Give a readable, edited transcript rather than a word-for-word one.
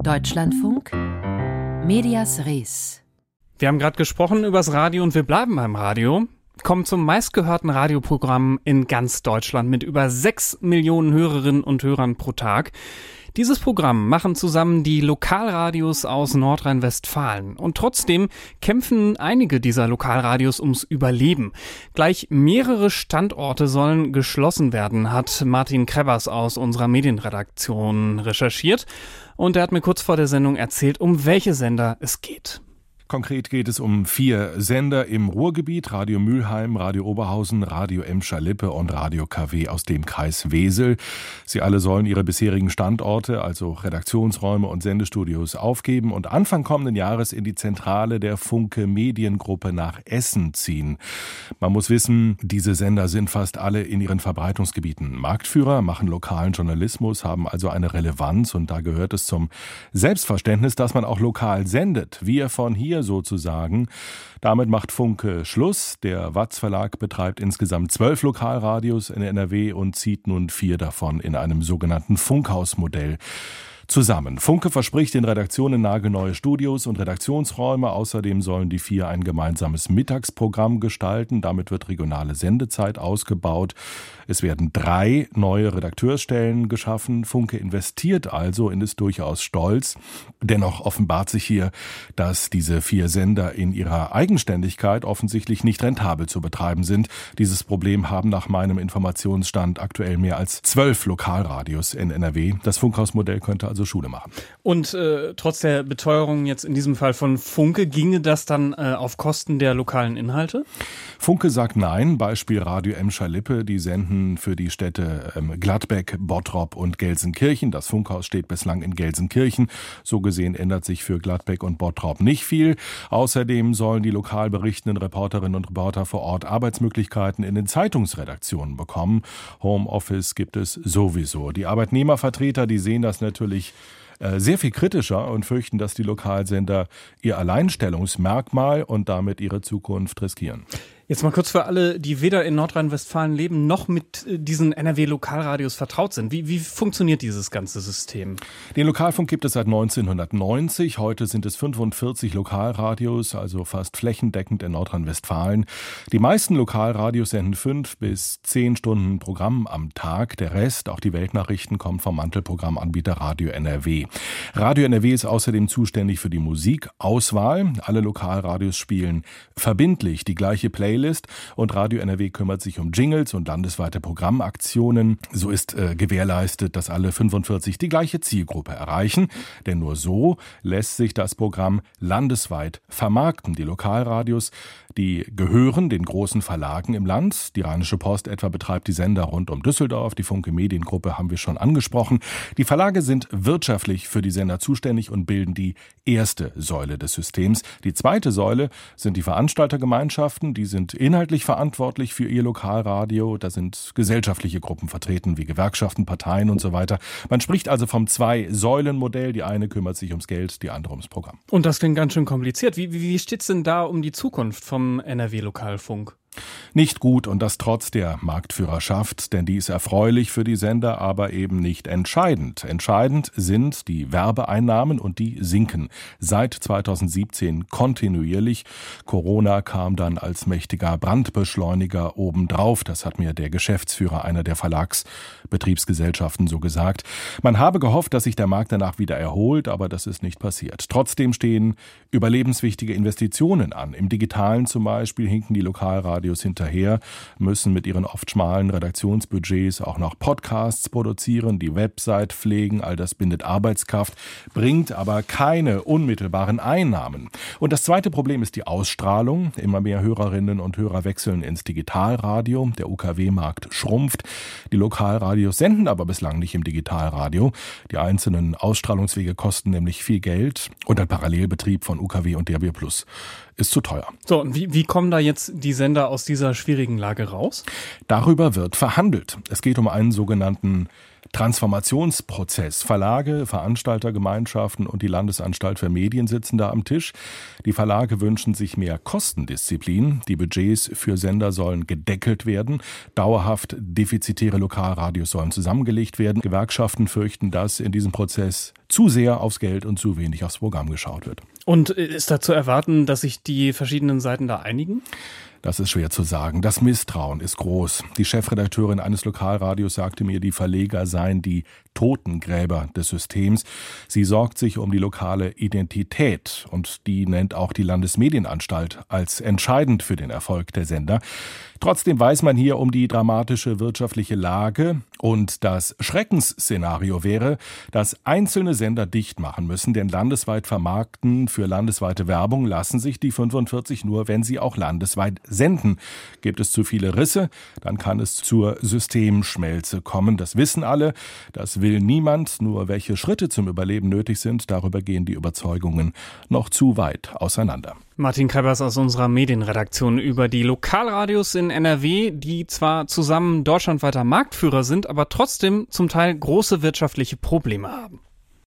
Deutschlandfunk Medias Res. Wir haben gerade gesprochen über das Radio und wir bleiben beim Radio. Kommen zum meistgehörten Radioprogramm in ganz Deutschland mit über 6 Millionen Hörerinnen und Hörern pro Tag. Dieses Programm machen zusammen die Lokalradios aus Nordrhein-Westfalen. Und trotzdem kämpfen einige dieser Lokalradios ums Überleben. Gleich mehrere Standorte sollen geschlossen werden, hat Martin Krebbers aus unserer Medienredaktion recherchiert. Und er hat mir kurz vor der Sendung erzählt, um welche Sender es geht. Konkret geht es um 4 Sender im Ruhrgebiet: Radio Mülheim, Radio Oberhausen, Radio Emscher-Lippe und Radio KW aus dem Kreis Wesel. Sie alle sollen ihre bisherigen Standorte, also Redaktionsräume und Sendestudios, aufgeben und Anfang kommenden Jahres in die Zentrale der Funke Mediengruppe nach Essen ziehen. Man muss wissen, diese Sender sind fast alle in ihren Verbreitungsgebieten Marktführer, machen lokalen Journalismus, haben also eine Relevanz, und da gehört es zum Selbstverständnis, dass man auch lokal sendet. Wir von hier sozusagen. Damit macht Funke Schluss. Der Watz Verlag betreibt insgesamt 12 Lokalradios in NRW und zieht nun 4 davon in einem sogenannten Funkhausmodell zusammen. Funke verspricht den Redaktionen nagelneue Studios und Redaktionsräume. Außerdem sollen die 4 ein gemeinsames Mittagsprogramm gestalten. Damit wird regionale Sendezeit ausgebaut. Es werden 3 neue Redakteursstellen geschaffen. Funke investiert also und ist durchaus stolz. Dennoch offenbart sich hier, dass diese 4 Sender in ihrer Eigenständigkeit offensichtlich nicht rentabel zu betreiben sind. Dieses Problem haben nach meinem Informationsstand aktuell mehr als 12 Lokalradios in NRW. Das Funkhausmodell könnte also Schule machen. Und trotz der Beteuerung jetzt in diesem Fall von Funke, ginge das dann auf Kosten der lokalen Inhalte? Funke sagt nein. Beispiel Radio Emscher-Lippe, die senden für die Städte Gladbeck, Bottrop und Gelsenkirchen. Das Funkhaus steht bislang in Gelsenkirchen. So gesehen ändert sich für Gladbeck und Bottrop nicht viel. Außerdem sollen die lokal berichtenden Reporterinnen und Reporter vor Ort Arbeitsmöglichkeiten in den Zeitungsredaktionen bekommen. Homeoffice gibt es sowieso. Die Arbeitnehmervertreter, die sehen das natürlich sehr viel kritischer und fürchten, dass die Lokalsender ihr Alleinstellungsmerkmal und damit ihre Zukunft riskieren. Jetzt mal kurz für alle, die weder in Nordrhein-Westfalen leben, noch mit diesen NRW-Lokalradios vertraut sind. Wie funktioniert dieses ganze System? Den Lokalfunk gibt es seit 1990. Heute sind es 45 Lokalradios, also fast flächendeckend in Nordrhein-Westfalen. Die meisten Lokalradios senden 5 bis 10 Stunden Programm am Tag. Der Rest, auch die Weltnachrichten, kommt vom Mantelprogrammanbieter Radio NRW. Radio NRW ist außerdem zuständig für die Musikauswahl. Alle Lokalradios spielen verbindlich die gleiche Playlist. Und Radio NRW kümmert sich um Jingles und landesweite Programmaktionen. So ist gewährleistet, dass alle 45 die gleiche Zielgruppe erreichen. Denn nur so lässt sich das Programm landesweit vermarkten. Die Lokalradios, die gehören den großen Verlagen im Land. Die Rheinische Post etwa betreibt die Sender rund um Düsseldorf. Die Funke Mediengruppe haben wir schon angesprochen. Die Verlage sind wirtschaftlich für die Sender zuständig und bilden die erste Säule des Systems. Die zweite Säule sind die Veranstaltergemeinschaften. Die sind inhaltlich verantwortlich für ihr Lokalradio. Da sind gesellschaftliche Gruppen vertreten, wie Gewerkschaften, Parteien und so weiter. Man spricht also vom 2-Säulen-Modell. Die eine kümmert sich ums Geld, die andere ums Programm. Und das klingt ganz schön kompliziert. Wie steht's denn da um die Zukunft vom NRW-Lokalfunk? Nicht gut, und das trotz der Marktführerschaft, denn die ist erfreulich für die Sender, aber eben nicht entscheidend. Entscheidend sind die Werbeeinnahmen, und die sinken seit 2017 kontinuierlich. Corona kam dann als mächtiger Brandbeschleuniger obendrauf. Das hat mir der Geschäftsführer einer der Verlagsbetriebsgesellschaften so gesagt. Man habe gehofft, dass sich der Markt danach wieder erholt, aber das ist nicht passiert. Trotzdem stehen überlebenswichtige Investitionen an. Im Digitalen zum Beispiel hinken die Lokalradios hinterher, müssen mit ihren oft schmalen Redaktionsbudgets auch noch Podcasts produzieren, die Website pflegen. All das bindet Arbeitskraft, bringt aber keine unmittelbaren Einnahmen. Und das zweite Problem ist die Ausstrahlung. Immer mehr Hörerinnen und Hörer wechseln ins Digitalradio. Der UKW-Markt schrumpft. Die Lokalradios senden aber bislang nicht im Digitalradio. Die einzelnen Ausstrahlungswege kosten nämlich viel Geld, und ein Parallelbetrieb von UKW und DAB+ ist zu teuer. So, und wie kommen da jetzt die Sender aus dieser schwierigen Lage raus? Darüber wird verhandelt. Es geht um einen sogenannten Transformationsprozess. Verlage, Veranstaltergemeinschaften und die Landesanstalt für Medien sitzen da am Tisch. Die Verlage wünschen sich mehr Kostendisziplin. Die Budgets für Sender sollen gedeckelt werden. Dauerhaft defizitäre Lokalradios sollen zusammengelegt werden. Gewerkschaften fürchten, dass in diesem Prozess zu sehr aufs Geld und zu wenig aufs Programm geschaut wird. Und ist da zu erwarten, dass sich die verschiedenen Seiten da einigen? Das ist schwer zu sagen. Das Misstrauen ist groß. Die Chefredakteurin eines Lokalradios sagte mir, die Verleger seien die Totengräber des Systems. Sie sorgt sich um die lokale Identität und die nennt auch die Landesmedienanstalt als entscheidend für den Erfolg der Sender. Trotzdem weiß man hier um die dramatische wirtschaftliche Lage und das Schreckensszenario wäre, dass einzelne Sender dicht machen müssen, denn landesweit vermarkten für landesweite Werbung lassen sich die 45 nur, wenn sie auch landesweit senden. Gibt es zu viele Risse, dann kann es zur Systemschmelze kommen. Das wissen alle, das will niemand. Nur welche Schritte zum Überleben nötig sind, darüber gehen die Überzeugungen noch zu weit auseinander. Martin Kreibers aus unserer Medienredaktion über die Lokalradios in NRW, die zwar zusammen deutschlandweiter Marktführer sind, aber trotzdem zum Teil große wirtschaftliche Probleme haben.